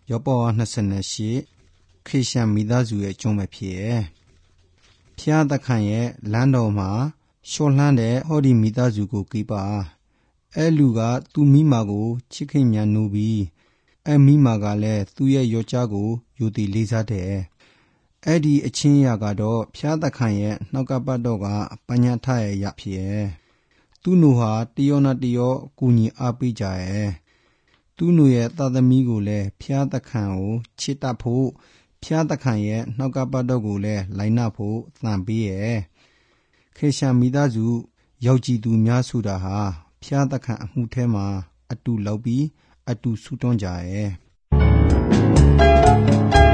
ယောပေါ်28ခရစ်ယာန်မိသားစုရဲ့အကျုံးပဲဖြစ်ရဲ့ဖျားသခင်ရဲ့လမ်းတော်မှာရှော့လှမ်းတဲ့ဟောဒီမိသားစုကိုကိပါအဲလူကသူ့မိမကိုချစ်ခင်မြန်နိုးပြီးအဲမိမကလည်းသူ့ရဲ့ယောက်ျားကိုယိုသည်လေးစားတဲ့အဲ့ဒီအချင်းရာကတော့ဖျားသခင်ရဲ့နှောက်ကပတ်တော်ကပညာထရဲ့ရဖြစ်ရဲ့သူ့နိုဟာတယောနဲ့တယောအကူညီအားပေးကြရဲ့သူ့နိုရဲ့သားသမီးကိုလည်းဖျားသခင်ကိုချစ်တတ်ဖို့ဖျားသခင်ရဲ့နှောက်ကပတ်တော်ကိုလည်းလိုက်နာဖို့သင်ပေးရဲ့ခေရှာမိသားစုယောက်ျီသူများဆိုတာဟာဖျားသခင်အမှုထဲမှာအတူလောက်ပြီးအတူဆူတွန်းကြရဲ့